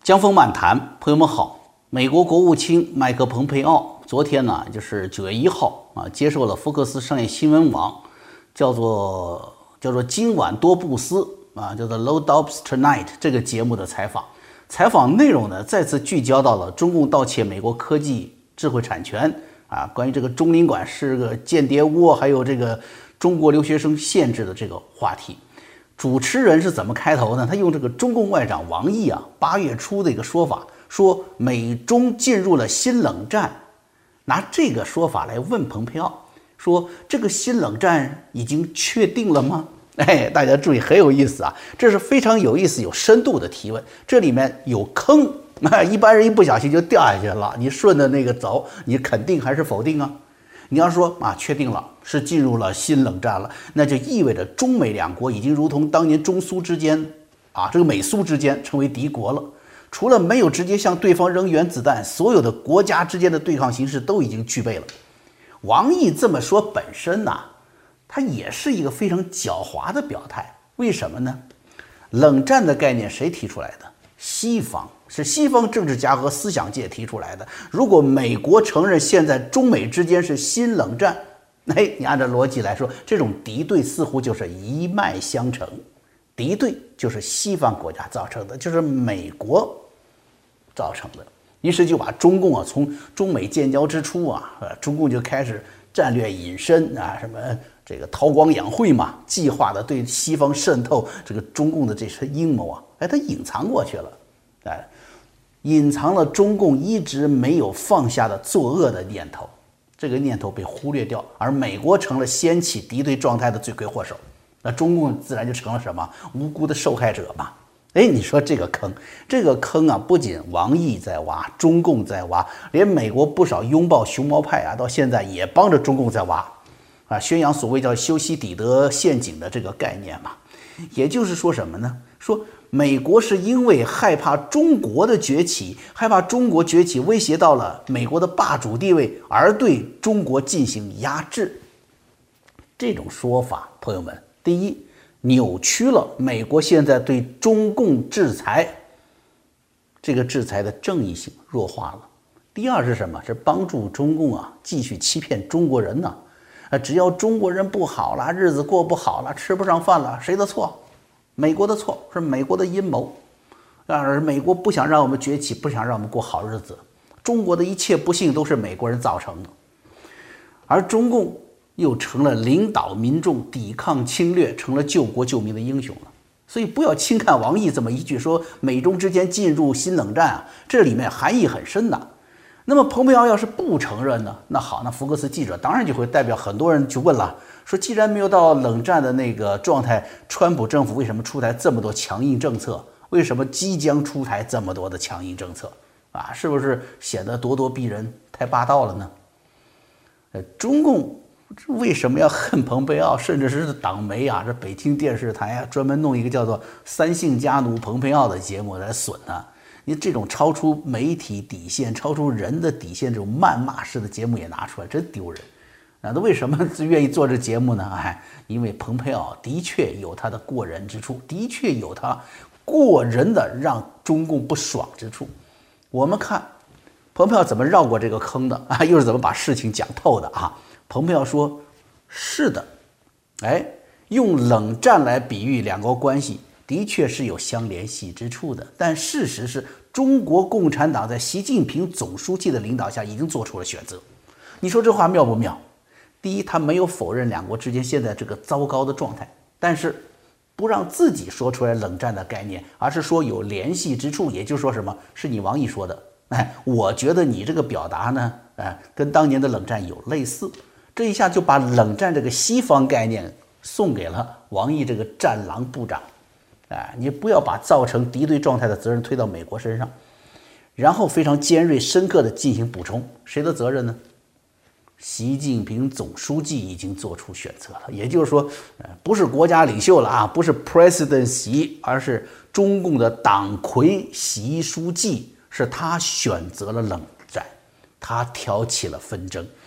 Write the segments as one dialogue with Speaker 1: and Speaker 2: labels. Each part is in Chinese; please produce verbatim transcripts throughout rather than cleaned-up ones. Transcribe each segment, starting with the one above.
Speaker 1: 江峰漫谈，朋友们好。美国国务卿麦克蓬佩奥昨天呢，就是九月一号啊，接受了福克斯商业新闻网叫做叫做今晚多布斯啊，叫做 Low Dobbs Tonight 这个节目的采访。采访内容呢，再次聚焦到了中共盗窃美国科技智慧产权啊，关于这个中领馆是个间谍窝，还有这个中国留学生限制的这个话题。主持人是怎么开头呢？他用这个中共外长王毅啊八月初的一个说法，说美中进入了新冷战，拿这个说法来问蓬佩奥，说这个新冷战已经确定了吗？哎，大家注意，很有意思啊，这是非常有意思、有深度的提问。这里面有坑，那一般人一不小心就掉下去了。你顺着那个走，你肯定还是否定啊？你要说啊，确定了，是进入了新冷战了，那就意味着中美两国已经如同当年中苏之间啊，这个美苏之间成为敌国了。除了没有直接向对方扔原子弹，所有的国家之间的对抗形势都已经具备了。王毅这么说本身呐、啊，它也是一个非常狡猾的表态。为什么呢？冷战的概念谁提出来的？西方，是西方政治家和思想界提出来的。如果美国承认现在中美之间是新冷战，哎，你按照逻辑来说，这种敌对似乎就是一脉相承。敌对就是西方国家造成的，就是美国造成的。于是就把中共啊，从中美建交之初啊，呃，中共就开始战略隐身啊，什么这个韬光养晦嘛，计划的对西方渗透这个中共的这些阴谋啊，哎，它隐藏过去了，哎，隐藏了中共一直没有放下的作恶的念头，这个念头被忽略掉，而美国成了掀起敌对状态的罪魁祸首，那中共自然就成了什么无辜的受害者嘛。哎，你说这个坑，这个坑啊，不仅王毅在挖，中共在挖，连美国不少拥抱熊猫派啊，到现在也帮着中共在挖，啊，宣扬所谓叫修昔底德陷阱的这个概念嘛。也就是说什么呢？说美国是因为害怕中国的崛起，害怕中国崛起威胁到了美国的霸主地位，而对中国进行压制。这种说法，朋友们，第一，扭曲了美国现在对中共制裁这个制裁的正义性弱化了。第二是什么？是帮助中共啊继续欺骗中国人呢、啊？只要中国人不好了，日子过不好了，吃不上饭了，谁的错？美国的错，是美国的阴谋。而美国不想让我们崛起，不想让我们过好日子，中国的一切不幸都是美国人造成的。而中共又成了领导民众抵抗侵略，成了救国救民的英雄了。所以不要轻看王毅这么一句说美中之间进入新冷战啊，这里面含义很深的。那么蓬佩奥要是不承认呢？那好，那福克斯记者当然就会代表很多人去问了，说既然没有到冷战的那个状态，川普政府为什么出台这么多强硬政策？为什么即将出台这么多的强硬政策？啊，是不是显得咄咄逼人，太霸道了呢？呃，中共为什么要恨蓬佩奥？甚至是党媒啊，这北京电视台啊，专门弄一个叫做“三姓家奴蓬佩奥”的节目来损他。你这种超出媒体底线、超出人的底线这种谩骂式的节目也拿出来，真丢人。那他为什么愿意做这节目呢？哎，因为蓬佩奥的确有他的过人之处，的确有他过人的让中共不爽之处。我们看蓬佩奥怎么绕过这个坑的啊，又是怎么把事情讲透的啊？蓬佩奥说：“是的，哎，用冷战来比喻两国关系，的确是有相联系之处的。但事实是，中国共产党在习近平总书记的领导下已经做出了选择。你说这话妙不妙？第一，他没有否认两国之间现在这个糟糕的状态，但是不让自己说出来冷战的概念，而是说有联系之处，也就是说什么？是你王毅说的。哎，我觉得你这个表达呢，哎，跟当年的冷战有类似。”这一下就把冷战这个西方概念送给了王毅这个战狼部长，哎，你不要把造成敌对状态的责任推到美国身上，然后非常尖锐深刻的进行补充，谁的责任呢？习近平总书记已经做出选择了，也就是说，不是国家领袖了啊，不是 President 习，而是中共的党魁习书记，是他选择了冷战，他挑起了纷争。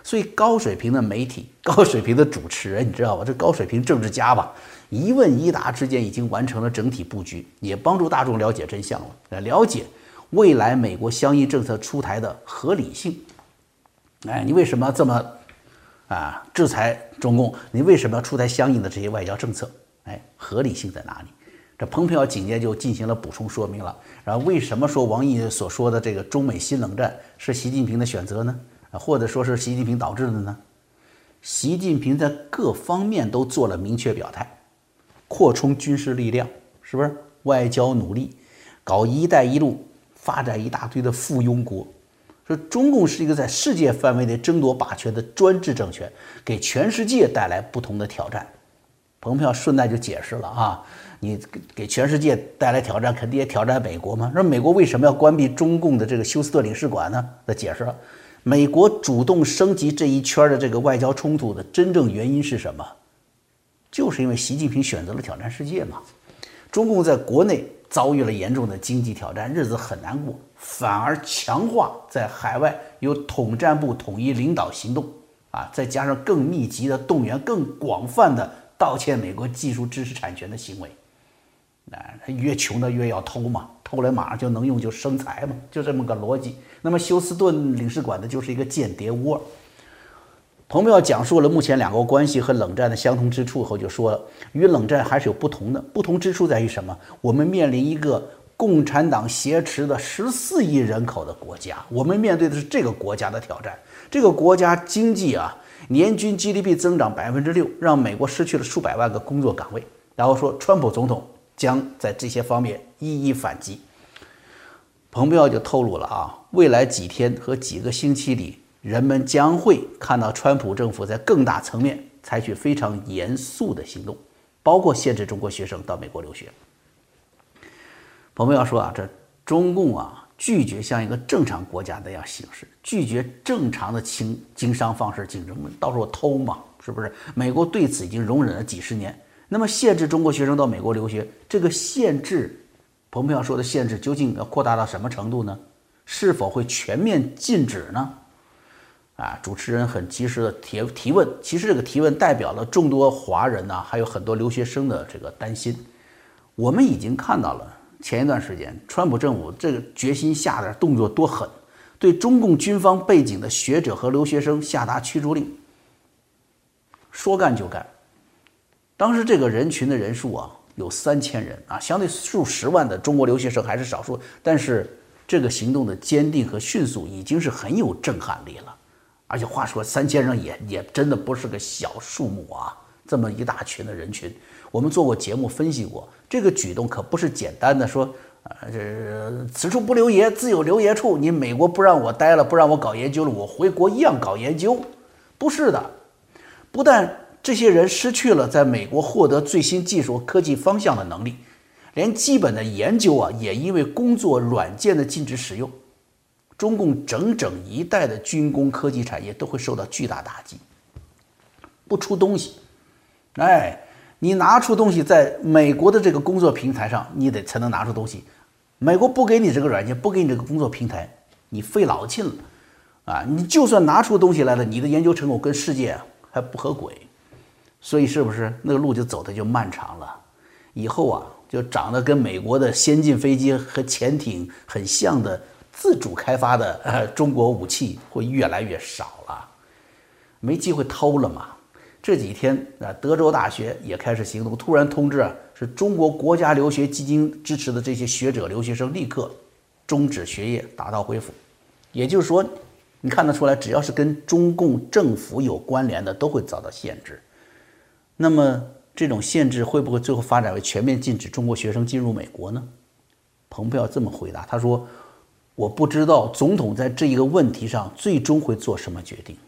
Speaker 1: 所以高水平的媒体、高水平的主持人，你知道吧？这高水平政治家吧，一问一答之间已经完成了整体布局，也帮助大众了解真相了，了解未来美国相应政策出台的合理性。哎，你为什么要这么啊制裁中共？你为什么要出台相应的这些外交政策？哎，合理性在哪里？这蓬佩奥紧接着就进行了补充说明了。然后为什么说王毅所说的这个中美新冷战是习近平的选择呢？啊，或者说是习近平导致的呢？习近平在各方面都做了明确表态，扩充军事力量，是不是？外交努力，搞“一带一路”，发展一大堆的附庸国。说中共是一个在世界范围内争夺霸权的专制政权，给全世界带来不同的挑战。蓬佩奥顺带就解释了啊，你给全世界带来挑战，肯定也挑战美国嘛。说美国为什么要关闭中共的这个休斯特领事馆呢？他解释了，美国主动升级这一圈的这个外交冲突的真正原因是什么？就是因为习近平选择了挑战世界嘛。中共在国内遭遇了严重的经济挑战，日子很难过，反而强化在海外由统战部统一领导行动啊，再加上更密集的动员、更广泛的盗窃美国技术知识产权的行为。啊，越穷的越要偷嘛，偷来马上就能用，就生财嘛，就这么个逻辑。那么休斯顿领事馆的就是一个间谍窝。蓬佩奥讲述了目前两国关系和冷战的相同之处后，就说了，与冷战还是有不同的，不同之处在于什么？我们面临一个共产党挟持的十四亿人口的国家，我们面对的是这个国家的挑战。这个国家经济啊，年均 G D P 增长百分之六，让美国失去了数百万个工作岗位。然后说，川普总统将在这些方面一一反击。蓬佩奥就透露了啊，未来几天和几个星期里，人们将会看到川普政府在更大层面采取非常严肃的行动，包括限制中国学生到美国留学。蓬佩奥说啊，这中共啊拒绝像一个正常国家那样行事，拒绝正常的经经商方式竞争，到时候偷嘛，是不是？美国对此已经容忍了几十年。那么限制中国学生到美国留学，这个限制，蓬佩奥说的限制究竟要扩大到什么程度呢？是否会全面禁止呢？啊，主持人很及时的提提问，其实这个提问代表了众多华人呐、啊，还有很多留学生的这个担心。我们已经看到了前一段时间，川普政府这个决心下的动作多狠，对中共军方背景的学者和留学生下达驱逐令，说干就干。当时这个人群的人数啊有三千人啊，相对数十万的中国留学生还是少数，但是这个行动的坚定和迅速已经是很有震撼力了。而且话说，三千人也也真的不是个小数目啊！这么一大群的人群，我们做过节目分析过，这个举动可不是简单的说，呃，这此处不留爷，自有留爷处。你美国不让我待了，不让我搞研究了，我回国一样搞研究，不是的。不但这些人失去了在美国获得最新技术科技方向的能力，连基本的研究啊，也因为工作软件的禁止使用。中共整整一代的军工科技产业都会受到巨大打击，不出东西，哎，你拿出东西，在美国的这个工作平台上，你得才能拿出东西。美国不给你这个软件，不给你这个工作平台，你费老劲了啊！你就算拿出东西来了，你的研究成果跟世界还不合轨，所以是不是那个路就走的就漫长了？以后啊，就长得跟美国的先进飞机和潜艇很像的自主开发的呃中国武器会越来越少了，没机会偷了嘛。这几天啊，德州大学也开始行动，突然通知啊，是中国国家留学基金支持的这些学者留学生立刻终止学业，打道回府。也就是说，你看得出来，只要是跟中共政府有关联的，都会遭到限制。那么这种限制会不会最后发展为全面禁止中国学生进入美国呢？蓬佩奥这么回答，他说，我不知道总统在这一个问题上最终会做什么决定。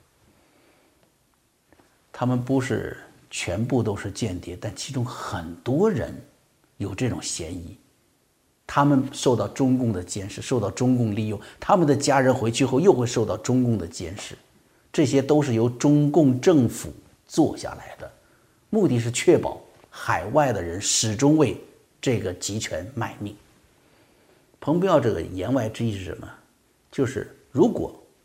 Speaker 1: 他们不是全部都是间谍，但其中很多人有这种嫌疑。他们受到中共的监视，受到中共利用，他们的家人回去后又会受到中共的监视，这些都是由中共政府做下来的，目的是确保海外的人始终为这个集权卖命。蓬佩奥这个言外之意是什么？就是如果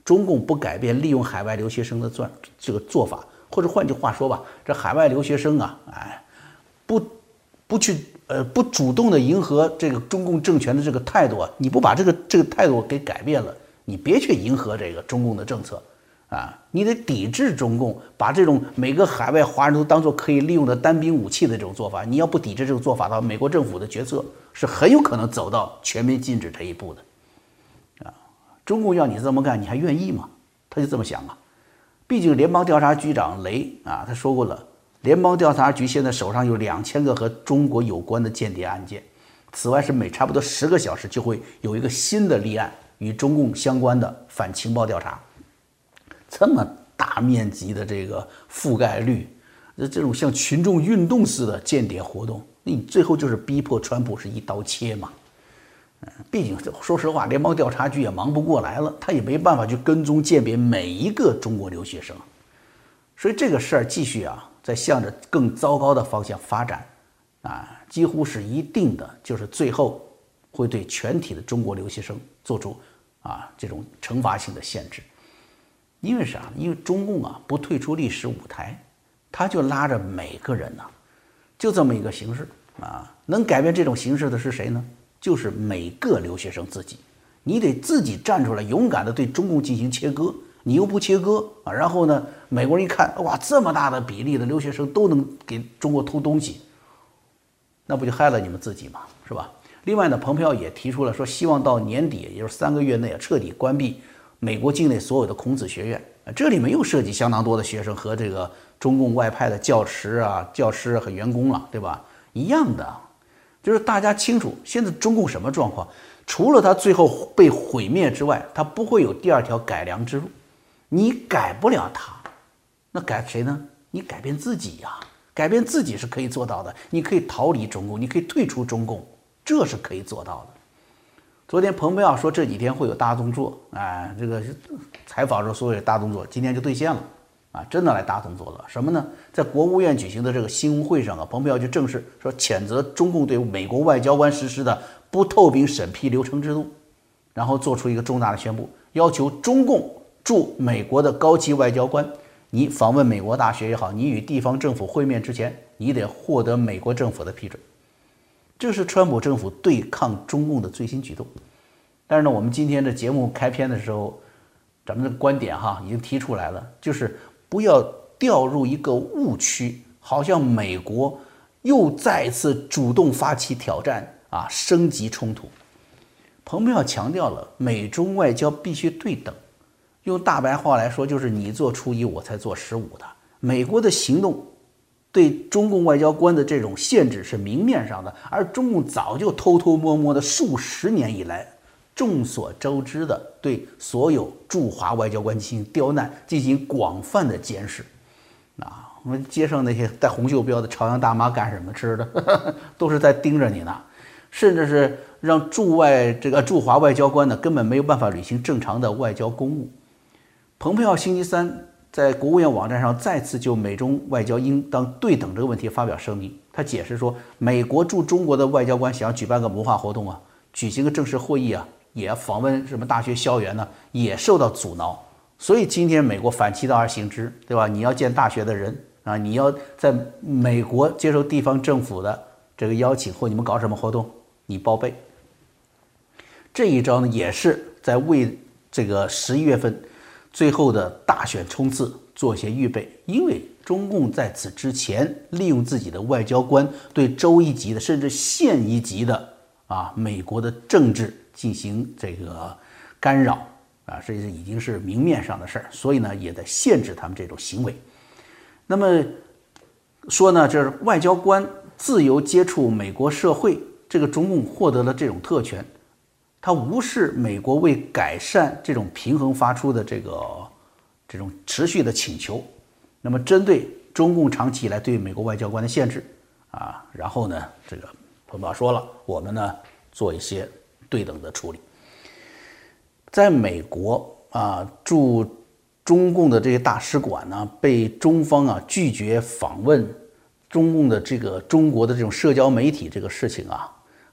Speaker 1: 中共不改变利用海外留学生的做这个做法，或者换句话说吧，这海外留学生啊，哎，不不去呃不主动的迎合这个中共政权的这个态度啊，你不把这个这个态度给改变了，你别去迎合这个中共的政策啊，你得抵制中共把这种每个海外华人都当做可以利用的单兵武器的这种做法，你要不抵制这种做法的话，美国政府的决策是很有可能走到全面禁止这一步的。中共要你这么干，你还愿意吗？他就这么想啊。毕竟联邦调查局长雷啊，他说过了，联邦调查局现在手上有两千个和中国有关的间谍案件，此外是每差不多十个小时就会有一个新的立案与中共相关的反情报调查。这么大面积的这个覆盖率，这种像群众运动似的间谍活动，你最后就是逼迫川普是一刀切嘛。毕竟说实话，联邦调查局也忙不过来了，他也没办法去跟踪鉴别每一个中国留学生，所以这个事儿继续啊，在向着更糟糕的方向发展啊，几乎是一定的，就是最后会对全体的中国留学生做出啊这种惩罚性的限制。因为啥？因为中共啊不退出历史舞台，他就拉着每个人呐、啊，就这么一个形式啊，能改变这种形式的是谁呢？就是每个留学生自己，你得自己站出来，勇敢的对中共进行切割。你又不切割啊，然后呢，美国人一看，哇，这么大的比例的留学生都能给中国偷东西，那不就害了你们自己吗？是吧？另外呢，蓬佩奥也提出了说，希望到年底，也就是三个月内啊，彻底关闭美国境内所有的孔子学院。这里面又涉及相当多的学生和这个中共外派的教师啊、教师和员工了，对吧？一样的。就是大家清楚，现在中共什么状况？除了他最后被毁灭之外，他不会有第二条改良之路。你改不了他，那改谁呢？你改变自己呀、啊！改变自己是可以做到的。你可以逃离中共，你可以退出中共，这是可以做到的。昨天蓬佩奥说这几天会有大动作，哎，这个采访时候所有的大动作，今天就兑现了。啊，真的来大动作了，什么呢？在国务院举行的这个新闻会上啊，蓬佩奥就正式说谴责中共对美国外交官实施的不透明审批流程制度，然后做出一个重大的宣布，要求中共驻美国的高级外交官，你访问美国大学也好，你与地方政府会面之前，你得获得美国政府的批准。这是川普政府对抗中共的最新举动。但是呢，我们今天的节目开篇的时候，咱们的观点哈已经提出来了，就是不要掉入一个误区，好像美国又再次主动发起挑战啊，升级冲突。蓬佩奥强调了美中外交必须对等，用大白话来说就是你做初一我才做十五的。美国的行动对中共外交官的这种限制是明面上的，而中共早就偷偷摸摸的数十年以来众所周知的对所有驻华外交官进行刁难，进行广泛的监视。啊，我们街上那些带红袖标的朝阳大妈干什么吃的，呵呵都是在盯着你呢，甚至是让驻外这个驻华外交官呢根本没有办法履行正常的外交公务。蓬佩奥星期三在国务院网站上再次就美中外交应当对等这个问题发表声明，他解释说，美国驻中国的外交官想要举办个文化活动啊，举行个正式会议啊，也访问什么大学校园呢，也受到阻挠。所以今天美国反其道而行之，对吧？你要见大学的人啊，你要在美国接受地方政府的这个邀请，或你们搞什么活动，你报备。这一招呢，也是在为这个十一月份最后的大选冲刺做一些预备，因为中共在此之前利用自己的外交官对州一级的甚至县一级的啊美国的政治进行这个干扰啊，这是已经是明面上的事儿，所以呢也在限制他们这种行为。那么说呢，这是外交官自由接触美国社会，这个中共获得了这种特权，他无视美国为改善这种平衡发出的这个这种持续的请求。那么针对中共长期以来对美国外交官的限制啊，然后呢，这个彭宝说了，我们呢做一些对等的处理。在美国啊，驻中共的这些大使馆呢，被中方啊拒绝访问中共的这个中国的这种社交媒体这个事情啊，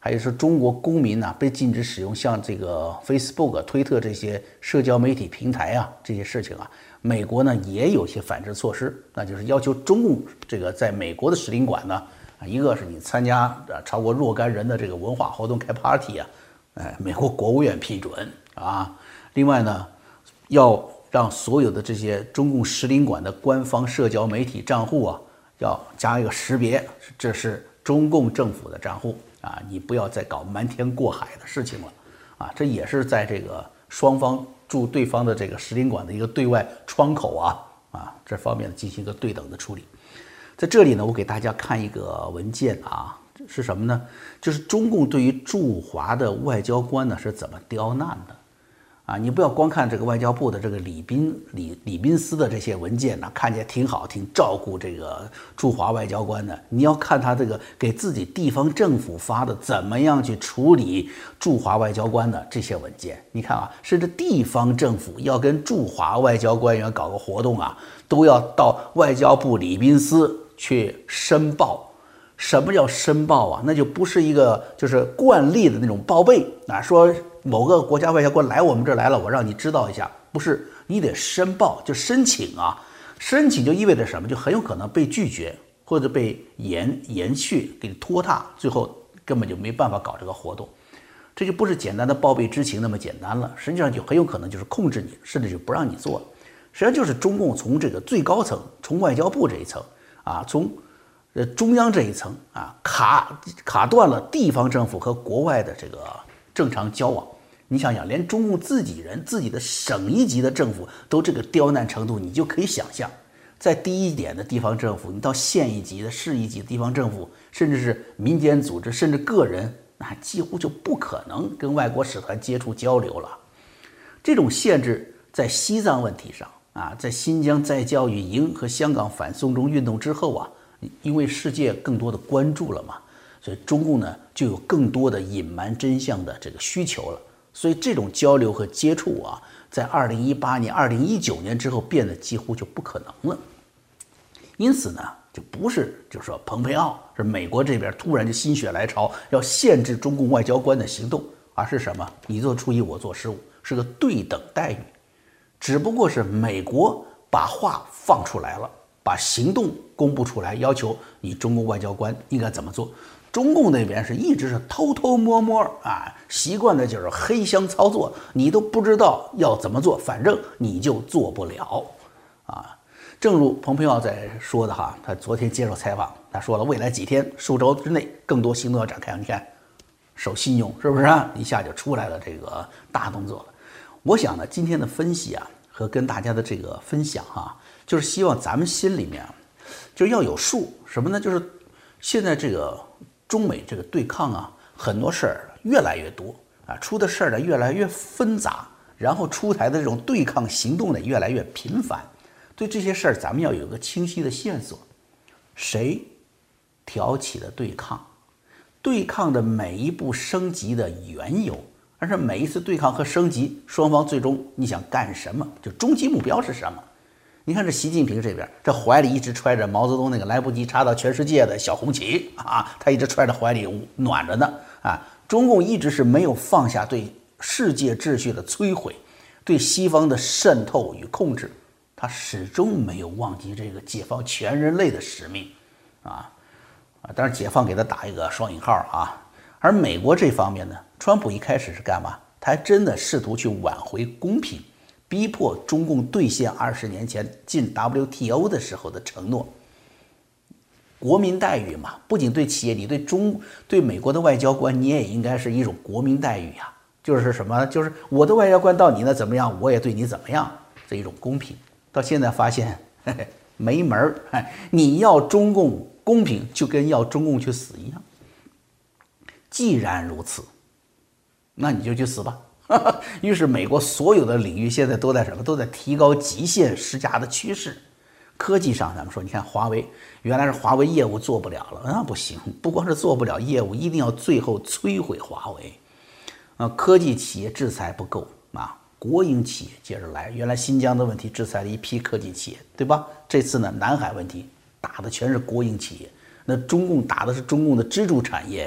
Speaker 1: 还有是中国公民呢、啊、被禁止使用像这个 Facebook、推特这些社交媒体平台啊，这些事情啊，美国呢也有些反制措施，那就是要求中共这个在美国的使领馆呢，啊，一个是你参加啊超过若干人的这个文化活动开 party 啊，哎，美国国务院批准啊，另外呢，要让所有的这些中共使领馆的官方社交媒体账户啊，要加一个识别，这是中共政府的账户。啊，你不要再搞瞒天过海的事情了，啊，这也是在这个双方驻对方的这个使领馆的一个对外窗口啊，啊，这方面进行一个对等的处理。在这里呢，我给大家看一个文件啊，是什么呢？就是中共对于驻华的外交官呢是怎么刁难的。啊，你不要光看这个外交部的这个礼宾礼礼宾司的这些文件呢，看起来挺好，挺照顾这个驻华外交官的。你要看他这个给自己地方政府发的怎么样去处理驻华外交官的这些文件。你看啊，甚至地方政府要跟驻华外交官员搞个活动啊，都要到外交部礼宾司去申报。什么叫申报啊？那就不是一个就是惯例的那种报备啊，说某个国家外交官来我们这儿来了，我让你知道一下，不是，你得申报，就申请啊。申请就意味着什么？就很有可能被拒绝或者被延延续，给你拖沓，最后根本就没办法搞这个活动。这就不是简单的报备知情那么简单了，实际上就很有可能就是控制你，甚至就不让你做。实际上就是中共从这个最高层，从外交部这一层啊，从呃，中央这一层啊，卡卡断了地方政府和国外的这个正常交往。你想想，连中共自己人、自己的省一级的政府都这个刁难程度，你就可以想象，在低一点的地方政府，你到县一级的、市一级的地方政府，甚至是民间组织，甚至个人，那几乎就不可能跟外国使团接触交流了。这种限制在西藏问题上啊，在新疆再教育营和香港反送中运动之后啊。因为世界更多的关注了嘛，所以中共呢就有更多的隐瞒真相的这个需求了。所以这种交流和接触啊，在二零一八年、二零一九年之后变得几乎就不可能了。因此呢，就不是就是说蓬佩奥是美国这边突然就心血来潮要限制中共外交官的行动，而是什么？你做初一，我做十五，是个对等待遇。只不过是美国把话放出来了。把行动公布出来，要求你中共外交官应该怎么做。中共那边是一直是偷偷摸摸啊，习惯的就是黑箱操作，你都不知道要怎么做，反正你就做不了啊。正如蓬佩奥在说的哈，他昨天接受采访，他说了，未来几天、数周之内，更多行动要展开。你看，守信用是不是啊？一下就出来了这个大动作了。我想呢，今天的分析啊和跟大家的这个分享哈、啊。就是希望咱们心里面啊，就要有数，什么呢？就是现在这个中美这个对抗啊，很多事儿越来越多啊，出的事儿呢越来越纷杂，然后出台的这种对抗行动呢越来越频繁。对这些事儿，咱们要有个清晰的线索：谁挑起了对抗？对抗的每一步升级的缘由，而是每一次对抗和升级，双方最终你想干什么？就终极目标是什么？你看这习近平这边，这怀里一直揣着毛泽东那个来不及插到全世界的小红旗啊，他一直揣着怀里暖着呢啊。中共一直是没有放下对世界秩序的摧毁，对西方的渗透与控制，他始终没有忘记这个解放全人类的使命啊啊！当然，解放给他打一个双引号啊。而美国这方面呢，川普一开始是干嘛？他还真的试图去挽回公平。逼迫中共兑现二十年前进 W T O 的时候的承诺，国民待遇嘛，不仅对企业，你对中对美国的外交官，你也应该是一种国民待遇呀、啊。就是什么？就是我的外交官到你那怎么样，我也对你怎么样，这一种公平。到现在发现嘿嘿没门儿，哎，你要中共公平，就跟要中共去死一样。既然如此，那你就去死吧。于是美国所有的领域现在都在什么？都在提高极限施加的趋势。科技上，咱们说，你看华为，原来是华为业务做不了了，那不行，不光是做不了业务，一定要最后摧毁华为。啊，科技企业制裁不够啊，国营企业接着来。原来新疆的问题制裁了一批科技企业，对吧？这次呢，南海问题打的全是国营企业，那中共打的是中共的支柱产业呀。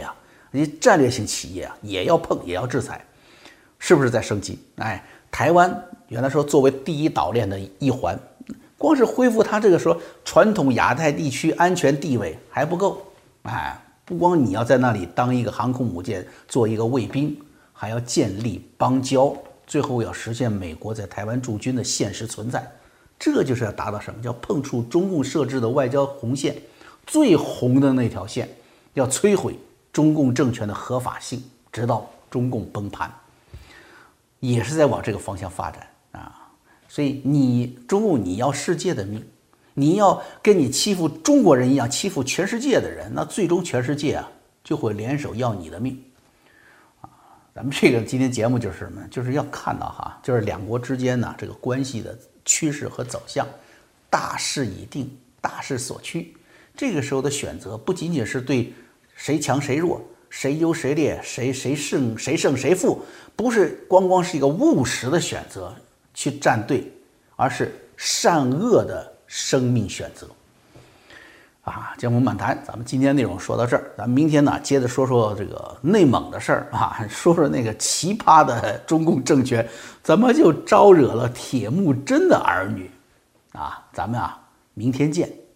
Speaker 1: 那些战略性企业啊也要碰，也要制裁，是不是在升级？哎，台湾原来说作为第一岛链的一环，光是恢复它这个说传统亚太地区安全地位还不够，哎，不光你要在那里当一个航空母舰，做一个卫兵，还要建立邦交，最后要实现美国在台湾驻军的现实存在。这就是要达到什么叫碰触中共设置的外交红线，最红的那条线，要摧毁中共政权的合法性，直到中共崩盘，也是在往这个方向发展啊。所以你中共你要世界的命，你要跟你欺负中国人一样欺负全世界的人，那最终全世界啊就会联手要你的命啊。咱们这个今天节目就是什么呢？就是要看到哈，就是两国之间呢这个关系的趋势和走向，大势已定，大势所趋。这个时候的选择不仅仅是对谁强谁弱，谁优谁劣，谁谁胜谁胜谁负，不是光光是一个务实的选择去站队，而是善恶的生命选择。啊，江湖漫谈，咱们今天内容说到这儿，咱们明天呢接着说说这个内蒙的事儿啊，说说那个奇葩的中共政权怎么就招惹了铁木真的儿女啊，咱们啊明天见。